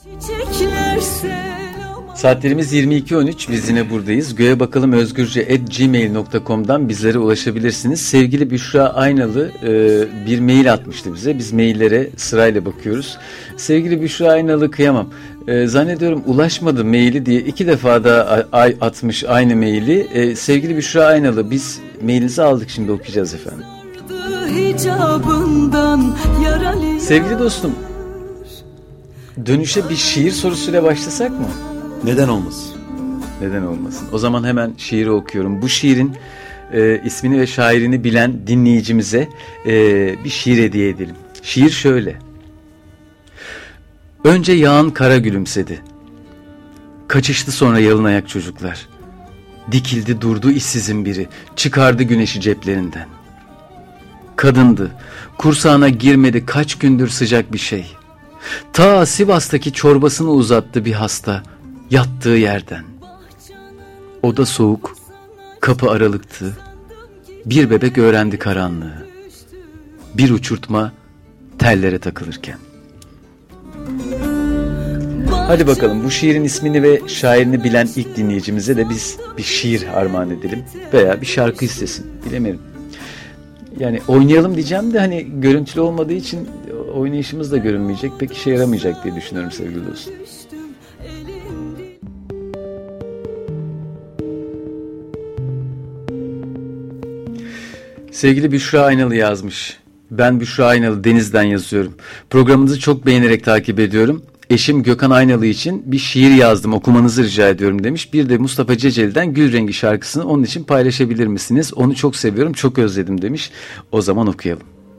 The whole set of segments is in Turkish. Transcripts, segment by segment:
Saatlerimiz 22.13. Biz yine buradayız. Göğe bakalım özgürce@gmail.com'dan bizlere ulaşabilirsiniz. Sevgili Büşra Aynalı bir mail atmıştı bize. Biz maillere sırayla bakıyoruz. Sevgili Büşra Aynalı, kıyamam. Zannediyorum ulaşmadı maili diye 2 defa da atmış aynı maili. Sevgili Büşra Aynalı, biz mailinizi aldık, şimdi okuyacağız efendim. Sevgili dostum, dönüşe bir şiir sorusuyla başlasak mı? Neden olmasın? Neden olmasın? O zaman hemen şiiri okuyorum. Bu şiirin ismini ve şairini bilen dinleyicimize bir şiir hediye edelim. Şiir şöyle. Önce yağan kara gülümsedi. Kaçıştı sonra yalın ayak çocuklar. Dikildi durdu işsizin biri. Çıkardı güneşi ceplerinden. Kadındı. Kursağına girmedi kaç gündür sıcak bir şey. Ta Sivas'taki çorbasını uzattı bir hasta yattığı yerden. Oda soğuk, kapı aralıktı. Bir bebek öğrendi karanlığı. Bir uçurtma tellere takılırken. Hadi bakalım, bu şiirin ismini ve şairini bilen ilk dinleyicimize de biz bir şiir armağan edelim. Veya bir şarkı istesin, bilemedim. Yani oynayalım diyeceğim de hani görüntülü olmadığı için oynayışımız da görünmeyecek, pek işe yaramayacak diye düşünüyorum sevgili dostum. Sevgili Büşra Aynalı yazmış. Ben Büşra Aynalı, Deniz'den yazıyorum. Programınızı çok beğenerek takip ediyorum. Eşim Gökhan Aynalı için bir şiir yazdım, okumanızı rica ediyorum demiş. Bir de Mustafa Ceceli'den Gül Rengi şarkısını onun için paylaşabilir misiniz? Onu çok seviyorum, çok özledim demiş. O zaman okuyalım.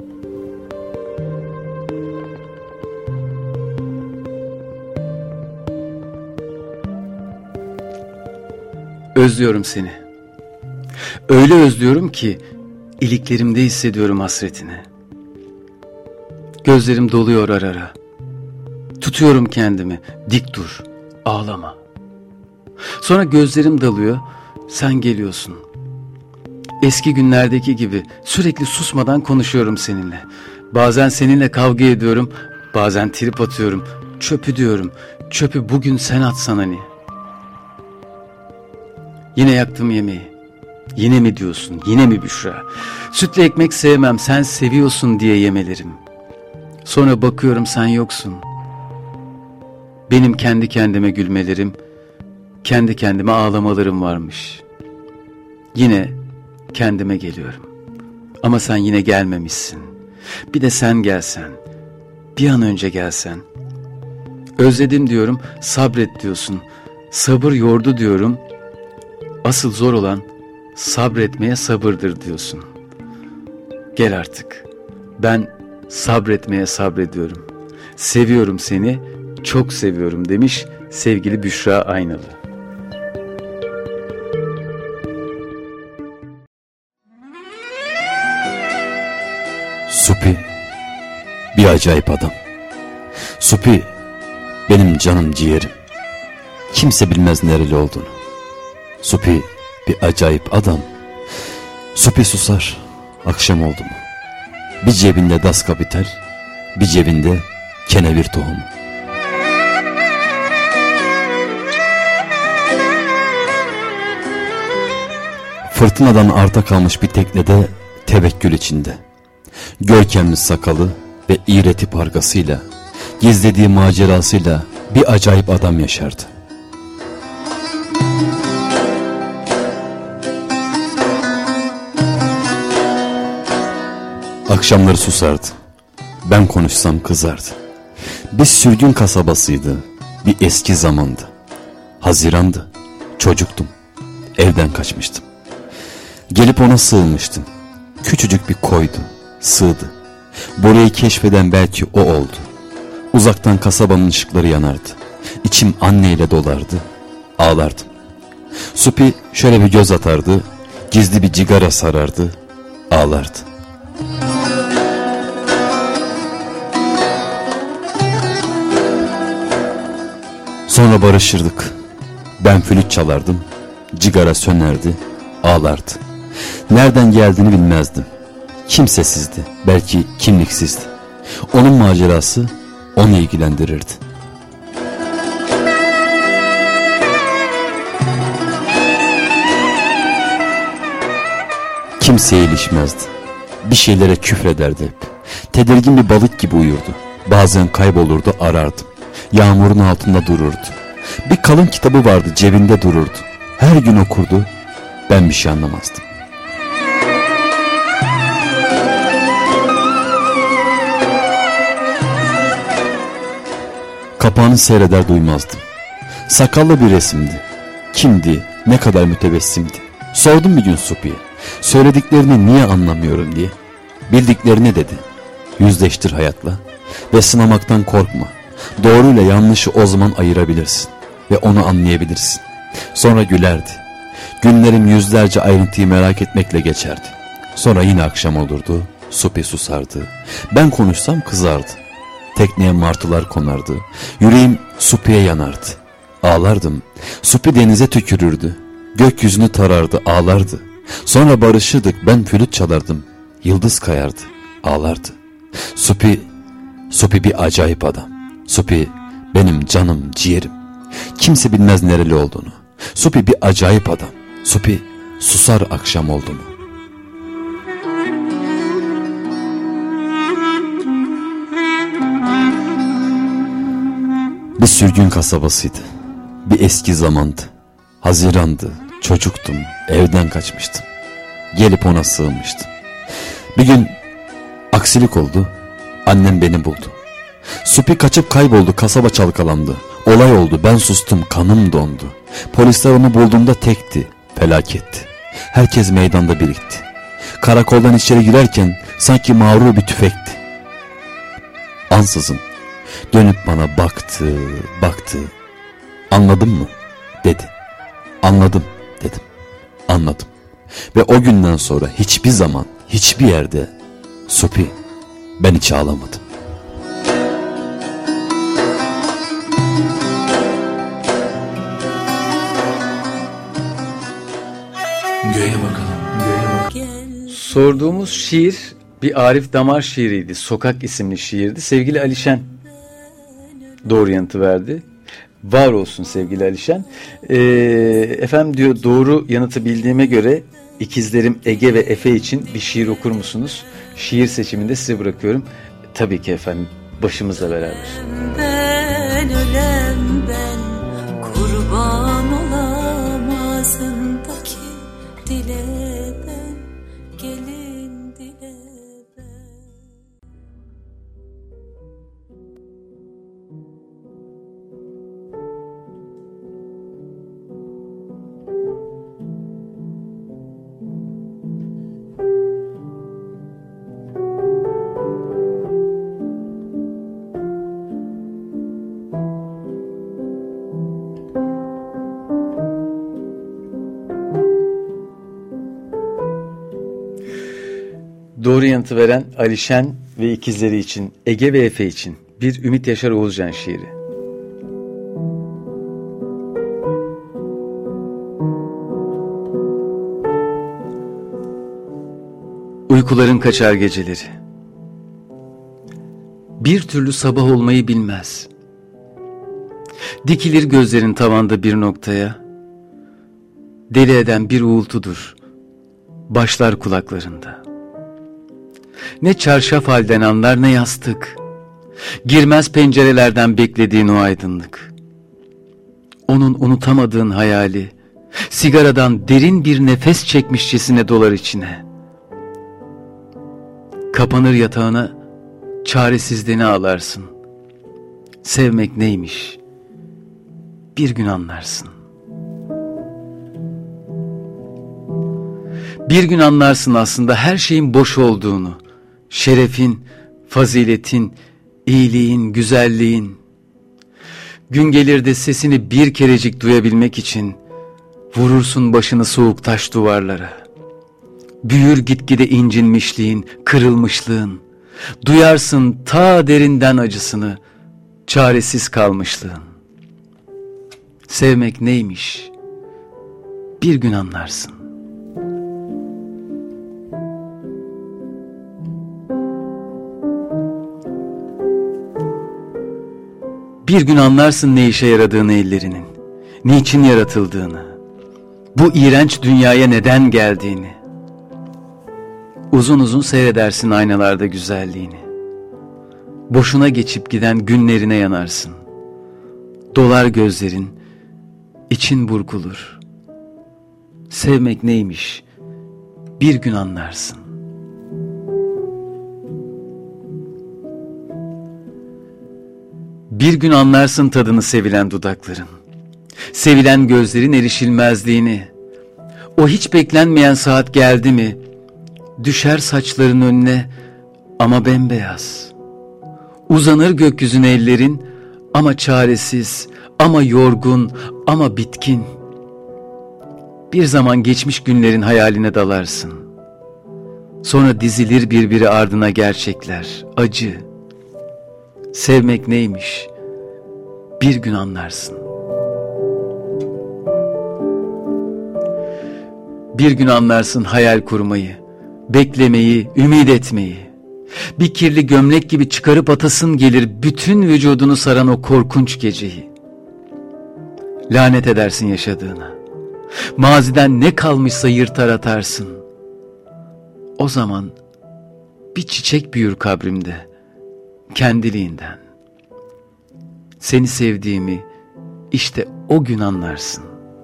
Özlüyorum seni. Öyle özlüyorum ki iliklerimde hissediyorum hasretini. Gözlerim doluyor ara ara. Tutuyorum kendimi, dik dur, ağlama. Sonra gözlerim dalıyor, sen geliyorsun. Eski günlerdeki gibi sürekli susmadan konuşuyorum seninle. Bazen seninle kavga ediyorum, bazen trip atıyorum. Çöpü diyorum, çöpü bugün sen atsan hani. Yine yaktım yemeği. Yine mi diyorsun, yine mi Büşra? Sütlü ekmek sevmem, sen seviyorsun diye yemelerim. Sonra bakıyorum sen yoksun. Benim kendi kendime gülmelerim, kendi kendime ağlamalarım varmış. Yine kendime geliyorum. Ama sen yine gelmemişsin. Bir de sen gelsen, bir an önce gelsen. Özledim diyorum, sabret diyorsun. Sabır yordu diyorum. Asıl zor olan sabretmeye sabırdır diyorsun. Gel artık. Ben sabretmeye sabrediyorum. Seviyorum seni, çok seviyorum demiş sevgili Büşra Aynalı. Supi bir acayip adam. Supi benim canım ciğerim. Kimse bilmez nereli olduğunu. Supi bir acayip adam. Supi susar akşam oldu mu. Bir cebinde Das Kapital, bir cebinde kenevir tohumu. Fırtınadan arta kalmış bir teknede tevekkül içinde. Görkemli sakalı ve iğreti pargasıyla, gizlediği macerasıyla bir acayip adam yaşardı. Akşamları susardı. Ben konuşsam kızardı. Bir sürgün kasabasıydı. Bir eski zamandı. Hazirandı. Çocuktum. Evden kaçmıştım. Gelip ona sığınmıştım. Küçücük bir koydu. Sığdı. Burayı keşfeden belki o oldu. Uzaktan kasabanın ışıkları yanardı. İçim anneyle dolardı. Ağlardım. Supi şöyle bir göz atardı. Gizli bir cigara sarardı. Ağlardı. Sonra barışırdık. Ben flüt çalardım. Cigara sönerdi. Ağlardı. Nereden geldiğini bilmezdim. Kimsesizdi. Belki kimliksizdi. Onun macerası onu ilgilendirirdi. kimseye ilişmezdi. Bir şeylere küfrederdi hep. Tedirgin bir balık gibi uyurdu. Bazen kaybolurdu, arardım. Yağmurun altında dururdu. Bir kalın kitabı vardı, cebinde dururdu. Her gün okurdu. Ben bir şey anlamazdım. Kapağını seyreder duymazdım. Sakallı bir resimdi. Kimdi, ne kadar mütebessimdi. Sordum bir gün Supi'ye. Söylediklerini niye anlamıyorum diye. Bildiklerini dedi. Yüzleştir hayatla ve sınamaktan korkma. Doğruyla yanlışı o zaman ayırabilirsin ve onu anlayabilirsin. Sonra gülerdi. Günlerim yüzlerce ayrıntıyı merak etmekle geçerdi. Sonra yine akşam olurdu. Supi susardı. Ben konuşsam kızardı. Tekneye martılar konardı. Yüreğim Supi'ye yanardı. Ağlardım. Supi denize tükürürdü. Gökyüzünü tarardı, ağlardı. Sonra barışırdık, ben flüt çalardım. Yıldız kayardı, ağlardı. Supi bir acayip adam. Supi benim canım, ciğerim. Kimse bilmez nereli olduğunu. Supi bir acayip adam. Supi susar akşam oldu mu. Bir sürgün kasabasıydı. Bir eski zamandı. Hazirandı, çocuktum, evden kaçmıştım. Gelip ona sığınmıştım. Bir gün aksilik oldu, annem beni buldu. Supi kaçıp kayboldu, kasaba çalkalandı. Olay oldu, ben sustum, kanım dondu. Polisler onu bulduğunda tekti, felaketti. Herkes meydanda birikti. Karakoldan içeri girerken sanki mağrur bir tüfekti. Ansızın dönüp bana baktı. Anladın mı? Dedi. Anladım dedim. Anladım. Ve o günden sonra hiçbir zaman, hiçbir yerde Supi, ben hiç ağlamadım. Göğe bakalım. Sorduğumuz şiir bir Arif Damar şiiriydi. Sokak isimli şiirdi. Sevgili Alişen doğru yanıtı verdi. Var olsun sevgili Alişen. Efendim diyor, doğru yanıtı bildiğime göre ikizlerim Ege ve Efe için bir şiir okur musunuz? Şiir seçiminde size bırakıyorum. Tabii ki efendim, başımızla beraber. Ben ölem ben, kurban olam ağzındaki dile ben, gelin dile ben. Doğru yanıtı veren Alişen ve ikizleri için, Ege ve Efe için bir Ümit Yaşar Oğuzcan şiiri. Uykuların kaçar geceleri. Bir türlü sabah olmayı bilmez. Dikilir gözlerin tavanda bir noktaya. Deli eden bir uğultudur. Başlar kulaklarında. Ne çarşaf halden anlar ne yastık. Girmez pencerelerden beklediğin o aydınlık. Onun unutamadığın hayali, sigaradan derin bir nefes çekmişçesine dolar içine. Kapanır yatağına, çaresizliğini ağlarsın. Sevmek neymiş? Bir gün anlarsın. Bir gün anlarsın aslında her şeyin boş olduğunu. Şerefin, faziletin, iyiliğin, güzelliğin. Gün gelir de sesini bir kerecik duyabilmek için vurursun başını soğuk taş duvarlara. Büyür gitgide incinmişliğin, kırılmışlığın. Duyarsın ta derinden acısını, çaresiz kalmışlığın. Sevmek neymiş? Bir gün anlarsın. Bir gün anlarsın ne işe yaradığını ellerinin, niçin yaratıldığını, bu iğrenç dünyaya neden geldiğini. Uzun uzun seyredersin aynalarda güzelliğini. Boşuna geçip giden günlerine yanarsın. Dolar gözlerin, için burkulur. Sevmek neymiş bir gün anlarsın. Bir gün anlarsın tadını sevilen dudakların. Sevilen gözlerin erişilmezliğini. O hiç beklenmeyen saat geldi mi? Düşer saçların önüne ama bembeyaz. Uzanır gökyüzüne ellerin ama çaresiz, ama yorgun, ama bitkin. Bir zaman geçmiş günlerin hayaline dalarsın. Sonra dizilir birbiri ardına gerçekler, acı. Sevmek neymiş? Bir gün anlarsın. Bir gün anlarsın hayal kurmayı, beklemeyi, ümit etmeyi. Bir kirli gömlek gibi çıkarıp atasın gelir bütün vücudunu saran o korkunç geceyi. Lanet edersin yaşadığına. Maziden ne kalmışsa yırtar atarsın. O zaman bir çiçek büyür kabrimde, kendiliğinden. Seni sevdiğimi işte o gün anlarsın.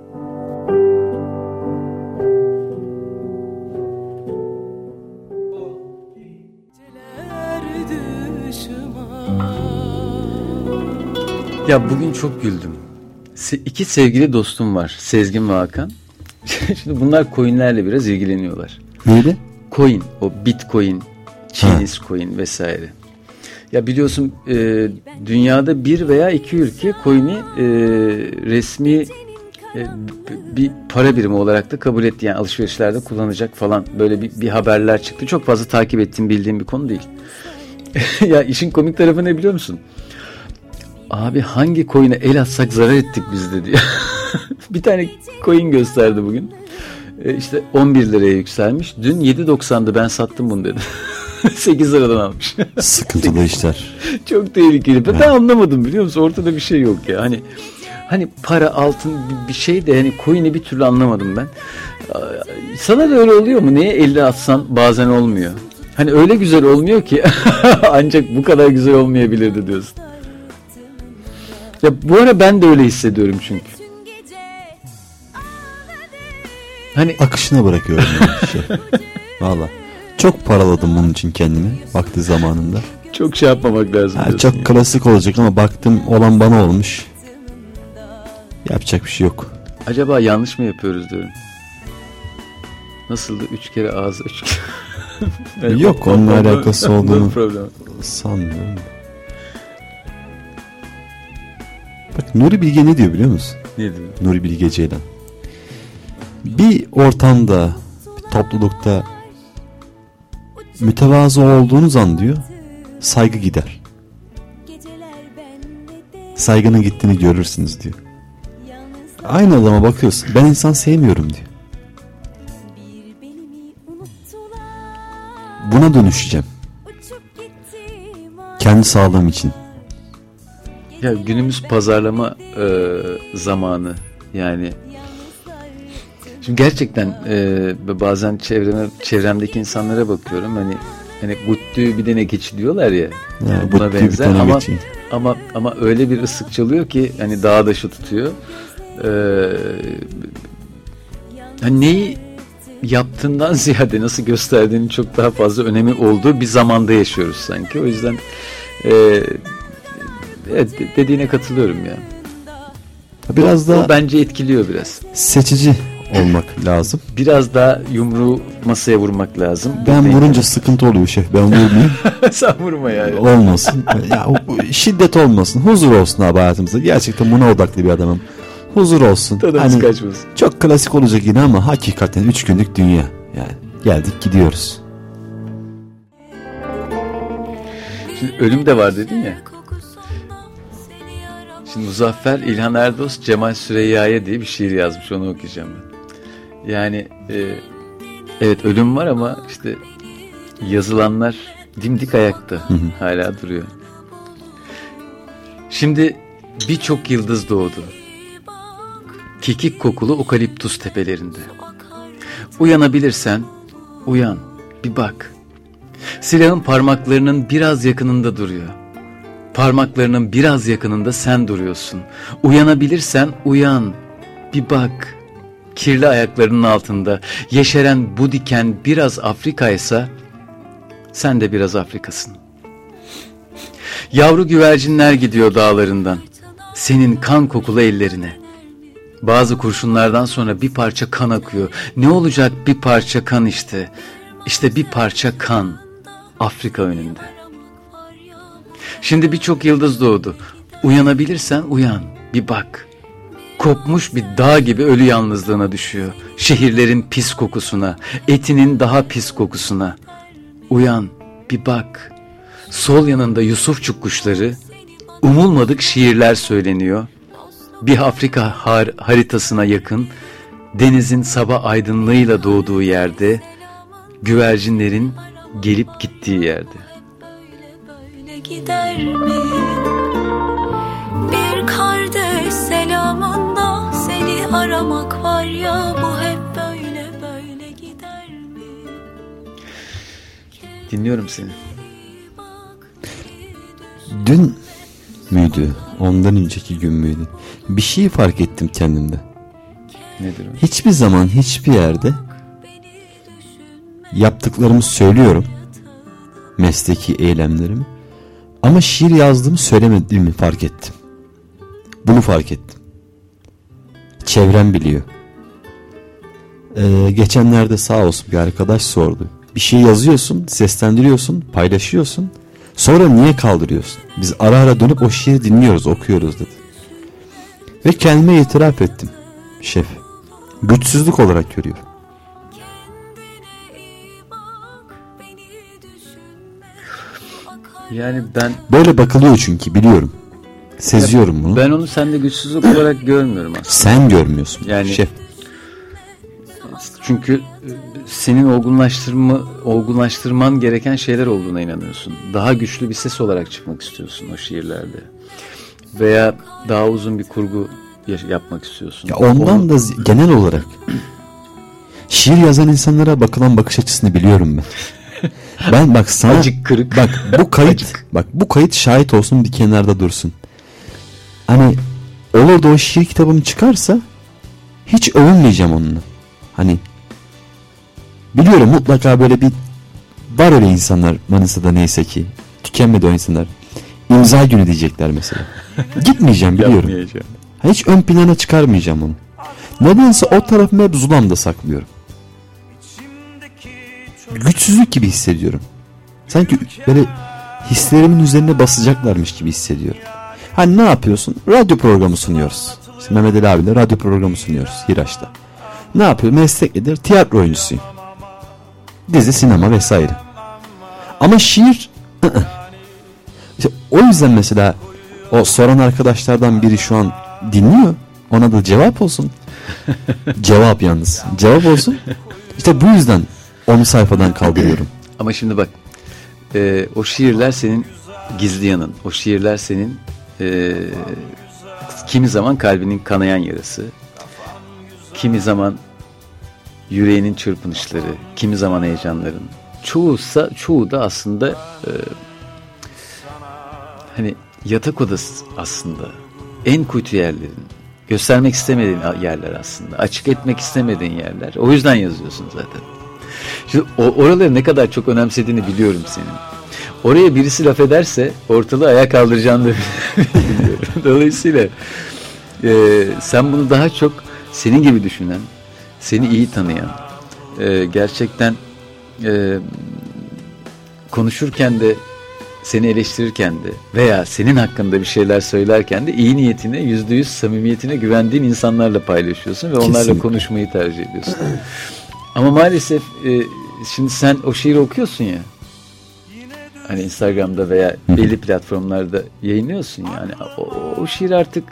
Ya bugün çok güldüm. İki sevgili dostum var, Sezgin ve Hakan. Şimdi bunlar coinlerle biraz ilgileniyorlar. Neydi? Coin, o Bitcoin, Chinese coin vesaire. Ya biliyorsun dünyada bir veya iki ülke coin'i resmi bir para birimi olarak da kabul etti. Yani alışverişlerde kullanacak falan, böyle bir haberler çıktı. Çok fazla takip ettiğim, bildiğim bir konu değil. Ya işin komik tarafı ne biliyor musun? Abi hangi coin'e el atsak zarar ettik biz dedi. Bir tane coin gösterdi bugün. İşte 11 liraya yükselmiş. Dün 7.90'dı, ben sattım bunu dedi. 8 liradan almış. Sıkıntılı işler. Çok tehlikeli. Ben anlamadım, biliyor musun? Ortada bir şey yok ya. Hani para, altın bir şey de hani coin'i bir türlü anlamadım ben. Sana da öyle oluyor mu? Neye elle atsan bazen olmuyor. Hani öyle güzel olmuyor ki ancak bu kadar güzel olmayabilirdi diyorsun. Ya bu ara ben de öyle hissediyorum çünkü. Hani akışına bırakıyorum yani şey. Valla. Çok paraladım bunun için kendimi vakti zamanında. Çok şey yapmamak lazım. Çok ya. Klasik olacak ama baktım olan bana olmuş. Yapacak bir şey yok. Acaba yanlış mı yapıyoruz diyorum. Nasıldı? 3 kere ağzı 3 kere. Yani yok onunla alakası olduğunu problem. Sanmıyorum. Bak Nuri Bilge ne diyor biliyor musun? Ne diyor? Nuri Bilge Ceylan. Bir ortamda, bir toplulukta mütevazı olduğunuz an diyor, saygı gider. Saygının gittiğini görürsünüz diyor. Aynı adama bakıyorsun, ben insan sevmiyorum diyor. Buna dönüşeceğim. Kendi sağlığım için. Ya günümüz pazarlama zamanı yani. Şimdi gerçekten bazen çevremdeki insanlara bakıyorum, hani guttü bir de ne geçi diyorlar ya, yani buna benzer ama öyle bir ıslık çalıyor ki hani dağı daşı tutuyor. Hani neyi yaptığından ziyade nasıl gösterdiğinin çok daha fazla önemi olduğu bir zamanda yaşıyoruz sanki. O yüzden evet, dediğine katılıyorum ya. Biraz da bence etkiliyor biraz. Seçici olmak lazım. Biraz daha yumruğu masaya vurmak lazım. Ben vurunca sıkıntı oluyor şef. Ben vurmayayım. Sen vurma yani. Olmasın. Ya şiddet olmasın. Huzur olsun abi hayatımızda. Gerçekten buna odaklı bir adamım. Huzur olsun. Tadımız kaçmasın. Çok klasik olacak yine ama hakikaten 3 günlük dünya. Yani geldik gidiyoruz. Şimdi ölüm de var dedin ya. Şimdi Muzaffer İlhan Erdoğan Cemal Süreyya'ya diye bir şiir yazmış, onu okuyacağım ben. Yani evet ölüm var ama işte yazılanlar dimdik ayakta, hala duruyor. Şimdi birçok yıldız doğdu. Kekik kokulu okaliptus tepelerinde. Uyanabilirsen uyan. bir bak. Silahın parmaklarının biraz yakınında duruyor. Parmaklarının biraz yakınında sen duruyorsun. Uyanabilirsen uyan, bir bak. Kirli ayaklarının altında yeşeren bu diken biraz Afrika'ysa sen de biraz Afrika'sın. Yavru güvercinler gidiyor dağlarından, senin kan kokulu ellerine. Bazı kurşunlardan sonra bir parça kan akıyor. Ne olacak bir parça kan işte. İşte bir parça kan Afrika önünde. Şimdi birçok yıldız doğdu. Uyanabilirsen uyan, bir bak. Kopmuş bir dağ gibi ölü yalnızlığına düşüyor. Şehirlerin pis kokusuna, etinin daha pis kokusuna. Uyan, bir bak. Sol yanında Yusufçuk kuşları, umulmadık şiirler söyleniyor. Bir Afrika haritasına yakın, denizin sabah aydınlığıyla doğduğu yerde, güvercinlerin gelip gittiği yerde. Böyle gider mi? Bir kardeş selamında seni aramak var ya, bu hep böyle gider mi? Dinliyorum seni. Dün müydü? Ondan önceki gün müydü? Bir şey fark ettim kendimde. Nedir o? Hiçbir zaman hiçbir yerde yaptıklarımı söylüyorum. Mesleki eylemlerimi. Ama şiir yazdığımı söylemediğimi fark ettim. Bunu fark ettim. Çevrem biliyor. Geçenlerde sağ olsun bir arkadaş sordu. Bir şey yazıyorsun, seslendiriyorsun, paylaşıyorsun. Sonra niye kaldırıyorsun? Biz ara ara dönüp o şiiri dinliyoruz, okuyoruz dedi. Ve kendime itiraf ettim. Şef, güçsüzlük olarak görüyorum. Yani ben... Böyle bakılıyor çünkü biliyorum. Seziyorum bunu. Ben onu sende güçsüzlük olarak görmüyorum aslında. Sen görmüyorsun. Yani şef. Çünkü senin olgunlaştırman gereken şeyler olduğuna inanıyorsun. Daha güçlü bir ses olarak çıkmak istiyorsun o şiirlerde. Veya daha uzun bir kurgu yapmak istiyorsun. Ya ondan da genel olarak şiir yazan insanlara bakılan bakış açısını biliyorum ben. Ben bak sana acık kırık. Bak bu kayıt şahit olsun, bir kenarda dursun. Hani olur da o şiir kitabım çıkarsa hiç övünmeyeceğim onunla. Hani biliyorum mutlaka böyle bir var öyle insanlar Manisa'da, neyse ki tükenmedi o insanlar. İmza günü diyecekler mesela. Gitmeyeceğim biliyorum. Hiç ön plana çıkarmayacağım onu. Nedense o tarafımı hep zulamda saklıyorum. Güçsüzlük gibi hissediyorum. Sanki böyle hislerimin üzerine basacaklarmış gibi hissediyorum. Hani ne yapıyorsun? Radyo programı sunuyoruz. İşte Mehmet Ali abiyle radyo programı sunuyoruz Hiraç'ta. Ne yapıyor? Meslek nedir? Tiyatro oyuncusuyum. Dizi, sinema vesaire. Ama şiir işte o yüzden mesela o soran arkadaşlardan biri şu an dinliyor. Ona da cevap olsun. Cevap yalnız. Cevap olsun. İşte bu yüzden onu sayfadan kaldırıyorum. Ama şimdi bak, o şiirler senin gizli yanın. O şiirler senin kimi zaman kalbinin kanayan yarası, kimi zaman yüreğinin çırpınışları, kimi zaman heyecanların. Çoğu da aslında hani yatak odası aslında. En kuytu yerlerin. Göstermek istemediğin yerler aslında. Açık etmek istemediğin yerler. O yüzden yazıyorsun zaten. Şimdi oraları ne kadar çok önemsediğini biliyorum senin. Oraya birisi laf ederse ortalığı ayağa kaldıracağını da biliyorum. Dolayısıyla sen bunu daha çok senin gibi düşünen, seni iyi tanıyan, gerçekten konuşurken de, seni eleştirirken de veya senin hakkında bir şeyler söylerken de iyi niyetine, %100 samimiyetine güvendiğin insanlarla paylaşıyorsun ve onlarla Kesinlikle konuşmayı tercih ediyorsun. Ama maalesef şimdi sen o şiiri okuyorsun ya, hani Instagram'da veya belli platformlarda yayınlıyorsun yani, o şiir artık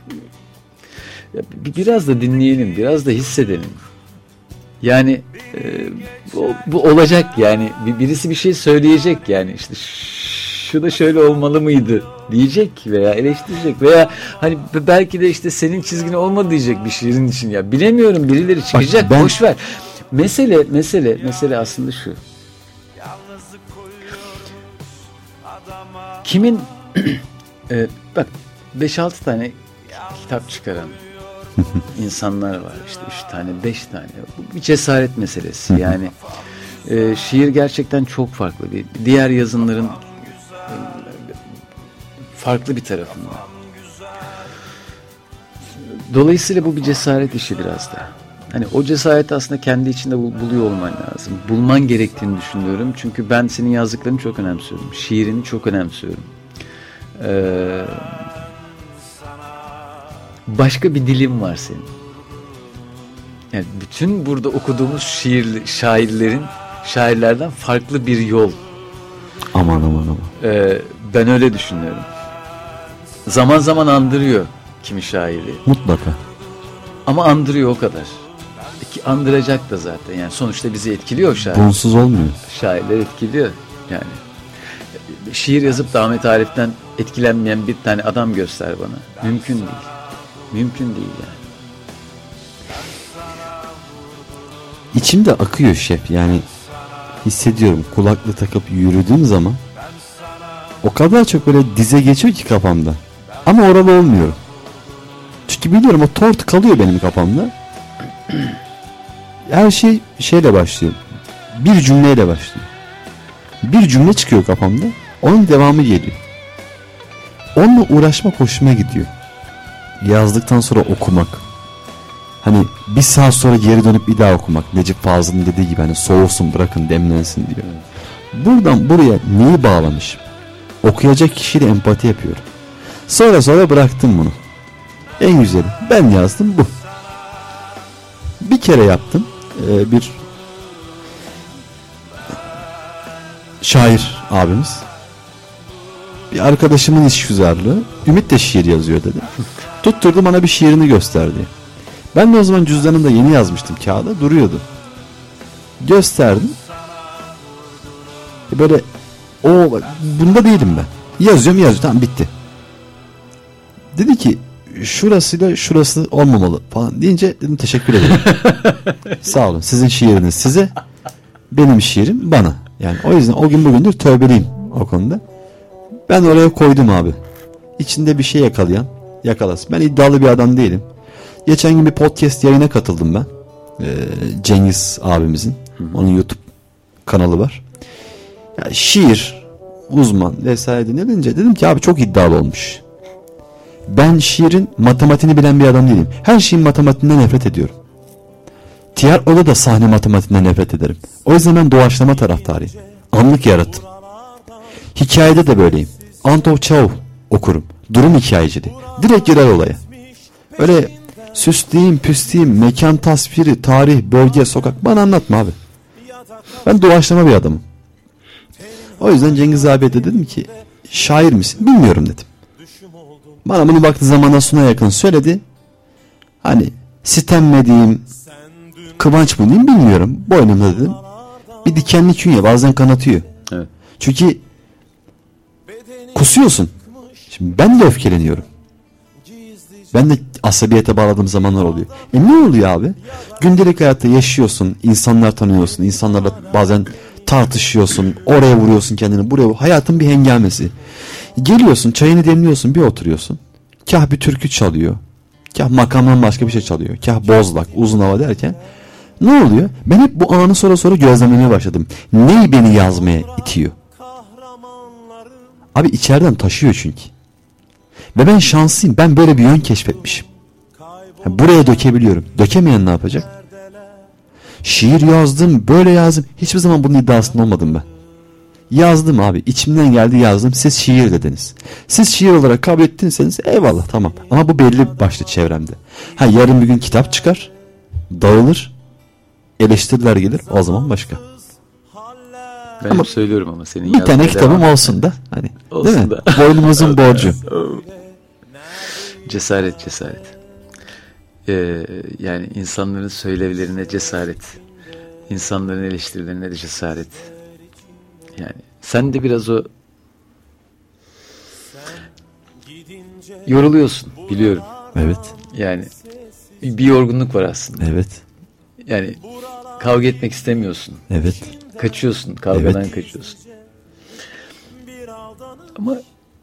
biraz da dinleyelim, biraz da hissedelim. Yani bu olacak yani, birisi bir şey söyleyecek yani, işte şu da şöyle olmalı mıydı diyecek veya eleştirecek veya hani belki de işte senin çizgin olmadı diyecek bir şiirin için, ya bilemiyorum, birileri çıkacak. Boş ver. Mesele aslında şu. Kimin bak 5-6 tane kitap çıkaran insanlar var. İşte 3 tane, 5 tane. Bu bir cesaret meselesi. Yani şiir gerçekten çok farklı. Diğer yazınların farklı bir tarafında. Dolayısıyla bu bir cesaret işi biraz da. Hani o cesareti aslında kendi içinde buluyor olman lazım. Bulman gerektiğini düşünüyorum. Çünkü ben senin yazdıklarını çok önemsiyorum. Şiirini çok önemsiyorum. Başka bir dilin var senin. Yani bütün burada okuduğumuz şairlerden farklı bir yol. Aman. Ben öyle düşünüyorum. Zaman zaman andırıyor kimi şairi. Mutlaka. Ama andırıyor o kadar. Ki andıracak da zaten. Yani sonuçta bizi etkiliyor şair. Bunsuz olmuyor. Şairler etkiliyor. Yani şiir yazıp da Ahmet Arif'ten etkilenmeyen bir tane adam göster bana. Mümkün değil. Mümkün değil yani. İçimde akıyor şef. Yani hissediyorum. Kulaklığı takıp yürüdüğüm zaman o kadar çok böyle dize geçiyor ki kafamda. Ama oralı olmuyorum. Çünkü biliyorum o tort kalıyor benim kafamda. Her şey şeyle başlıyor. Bir cümleyle başlıyor. Bir cümle çıkıyor kafamda. Onun devamı geliyor. Onunla uğraşmak hoşuma gidiyor. Yazdıktan sonra okumak. Hani bir saat sonra geri dönüp bir daha okumak. Necip Fazıl'ın dediği gibi hani soğusun bırakın demlensin diyor. Buradan buraya neyi bağlamışım? Okuyacak kişiyle empati yapıyorum. Sonra bıraktım bunu. En güzeli ben yazdım bu. Bir kere yaptım. Bir şair abimiz. Bir arkadaşımın işgüzarlığı. Ümit de şiir yazıyor dedi. Tutturdu bana bir şiirini gösterdi. Ben de o zaman cüzdanımda yeni yazmıştım kağıda. Duruyordu. Gösterdim. Böyle bunda değilim ben. Yazıyorum. Tamam bitti. Dedi ki şurasıyla şurası olmamalı falan deyince dedim teşekkür ederim. Sağ olun. Sizin şiiriniz size, benim şiirim bana. Yani o yüzden o gün bugündür tövbeliyim o konuda. Ben oraya koydum abi. İçinde bir şey yakalasın. Ben iddialı bir adam değilim. Geçen gün bir podcast yayına katıldım ben. Cengiz abimizin. Onun YouTube kanalı var. Yani şiir uzman vesaire denilince dedim ki abi çok iddialı olmuş. Ben şiirin matematiğini bilen bir adam değilim. Her şeyin matematiğinden nefret ediyorum. Tiyatroda da sahne matematiğinden nefret ederim. O yüzden ben doğaçlama taraftarıyım. Anlık yaratım. Hikayede de böyleyim. Antov Çahov okurum. Durum hikayeciliği. Direkt girer olaya. Öyle süsleyeyim, püsleyeyim, mekan tasviri, tarih, bölge, sokak bana anlatma abi. Ben doğaçlama bir adamım. O yüzden Cengiz abiye de dedim ki şair misin? Bilmiyorum dedim. Bana bunu baktığı zamana sona yakın söyledi. Hani sitem mi diyeyim, kıvanç mı diyeyim bilmiyorum. Boynumda dedim. Bir dikenli künye bazen kanatıyor. Evet. Çünkü kusuyorsun. Şimdi ben de öfkeleniyorum. Ben de asabiyete bağladığım zamanlar oluyor. Ne oluyor abi? Gündelik hayatta yaşıyorsun, insanlar tanıyorsun, insanlarla bazen tartışıyorsun, oraya vuruyorsun kendini, buraya hayatın bir hengamesi. Geliyorsun, çayını demliyorsun, bir oturuyorsun. Kah bir türkü çalıyor, kah makamdan başka bir şey çalıyor, kah bozlak, uzun hava derken ne oluyor? Ben hep bu anı sonra gözlemlemeye başladım. Neyi beni yazmaya itiyor? Abi içeriden taşıyor çünkü. Ve ben şanslıyım. Ben böyle bir yön keşfetmişim. Buraya dökebiliyorum. Dökemeyen ne yapacak? Şiir yazdım, böyle yazdım. Hiçbir zaman bunun iddiasında olmadım ben. Yazdım abi. İçimden geldi yazdım. Siz şiir dediniz. Siz şiir olarak kabul ettiyseniz eyvallah tamam. Ama bu belli başlı çevremde. Yarın bir gün kitap çıkar. Dağılır. Eleştiriler gelir. O zaman başka. Ben hep söylüyorum ama senin bir tane kitabım olsun da. Hani, olsun değil mi? da. Boynumuzun borcu. Cesaret. Yani insanların söylevlerine cesaret. İnsanların eleştirilerine de cesaret. Yani sen de biraz o yoruluyorsun biliyorum. Evet. Yani bir yorgunluk var aslında. Evet. Yani kavga etmek istemiyorsun. Evet. Kaçıyorsun, kavgadan kaçıyorsun. Ama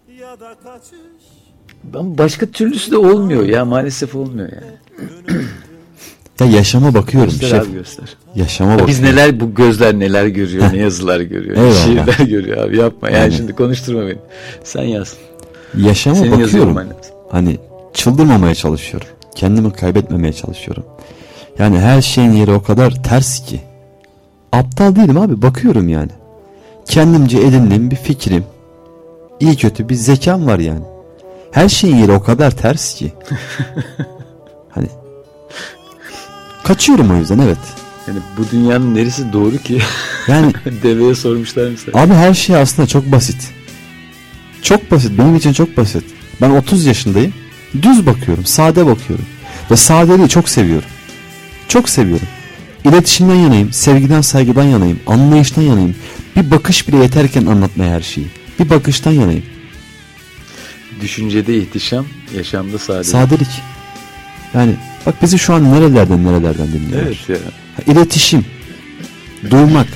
başka türlüsü de olmuyor ya, maalesef olmuyor yani. Ya yaşama bakıyorum Göster şef. abi, göster. Yaşama Ya bakıyorum. biz neler, bu gözler neler görüyor, ne yazılar görüyor, ne Eyvallah. şiirler görüyor abi, yapma yani, Yani. şimdi konuşturma beni. Sen yaz. Yaşama Senin yazıyor bakıyorum. olman lazım. Hani çıldırmamaya çalışıyorum. Kendimi kaybetmemeye çalışıyorum. Yani her şeyin yeri o kadar ters ki. Aptal değilim abi, bakıyorum yani. Kendimce edindiğim bir fikrim, iyi kötü bir zekam var yani. Her şeyin yeri o kadar ters ki. Hani kaçıyorum o yüzden, evet. Yani bu dünyanın neresi doğru ki? Yani Deveye sormuşlar mesela. abi her şey aslında çok basit. Çok basit, benim için çok basit. Ben 30 yaşındayım. Düz bakıyorum, sade bakıyorum. Ve sadeliği çok seviyorum. Çok seviyorum. İletişimden yanayım, sevgiden saygıdan yanayım, anlayıştan yanayım. Bir bakış bile yeterken anlatmaya her şeyi. Bir bakıştan yanayım. Düşüncede ihtişam, yaşamda saadet. Sadelik. Yani bak bizi şu an nerelerden dinliyorlar. Evet ya. İletişim. Duymak.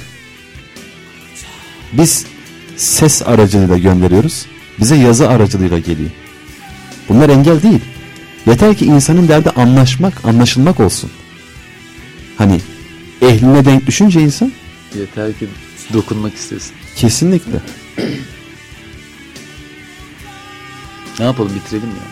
Biz ses aracılığıyla gönderiyoruz. Bize yazı aracılığıyla geliyor. Bunlar engel değil. Yeter ki insanın derdi anlaşmak, anlaşılmak olsun. Hani ehline denk düşünce insan, Yeter ki dokunmak istesin. kesinlikle. Ne yapalım, bitirelim ya.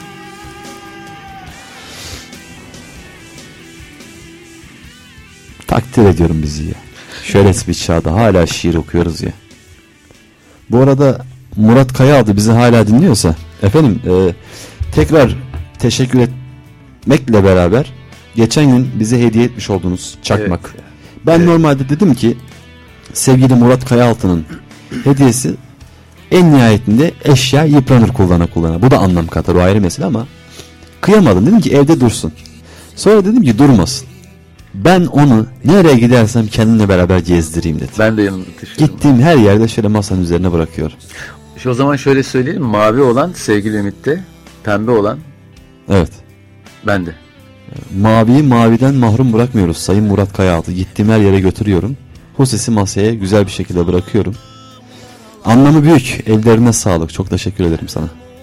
Takdir ediyorum bizi ya. Şöyle bir çağda hala şiir okuyoruz ya. Bu arada Murat Kayaaltı bizi hala dinliyorsa efendim, tekrar teşekkür etmekle beraber geçen gün bize hediye etmiş olduğunuz çakmak. Evet. Ben Evet. normalde dedim ki sevgili Murat Kayaaltı'nın hediyesi en nihayetinde eşya yıpranır kullana. Bu da anlam katar, o ayrı mesele, ama kıyamadım, dedim ki evde dursun. Sonra dedim ki durmasın. Ben onu nereye gidersem kendimle beraber gezdireyim dedim. Ben de yanımda taşıyorum. Gittiğim her yerde şöyle masanın üzerine bırakıyorum. O zaman şöyle söyleyelim. Mavi olan sevgili Ümit'te, pembe olan Evet. bende. Maviyi maviden mahrum bırakmıyoruz Sayın Murat Kayaaltı. Gittiğim her yere götürüyorum. Hosesi masaya güzel bir şekilde bırakıyorum. Anlamı büyük. Ellerine sağlık. Çok teşekkür ederim sana.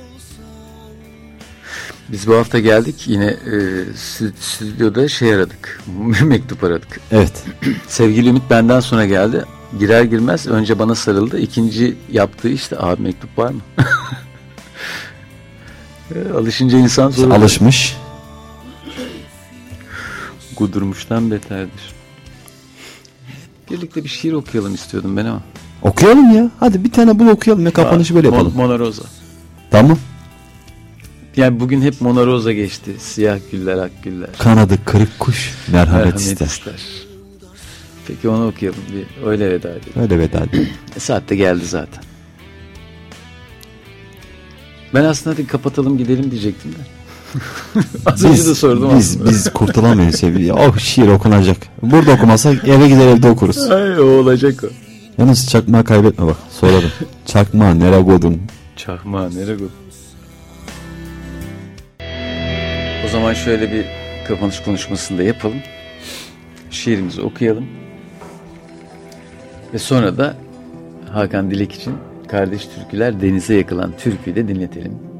Biz bu hafta geldik. Yine stüdyoda aradık. Mektup aradık. Evet. Sevgili Ümit benden sonra geldi. Girer girmez önce bana sarıldı. İkinci yaptığı işte, abi mektup var mı? Alışınca insan zor oluyor. Alışmış. Kudurmuştan beterdir. Birlikte bir şiir okuyalım istiyordum ben ama. Okuyalım ya. Hadi bir tane bul okuyalım ya. Kapanışı böyle yapalım. Mona Rosa. Tamam. Yani bugün hep Mona Rosa geçti. Siyah güller, ak güller. Kanadı kırık kuş merhamet ister. Peki onu okuyalım. Bir öyle veda edelim. Öyle veda edelim. Saat de geldi zaten. Ben aslında hadi kapatalım gidelim diyecektim de. Az önce de sordum aslında. Biz kurtulamayız sevgili. Oh, şiir okunacak. Burada okumazsak eve gider evde okuruz. Ay, o olacak o. Yalnız çakmağı kaybetme bak. Sorarım. Çakmağı nereye koydun? Çakma nereye koydun? O zaman şöyle bir kapanış konuşmasını da yapalım. Şiirimizi okuyalım. Ve sonra da Hakan Dilek için Kardeş Türküler Denize Yakılan türküyü de dinletelim.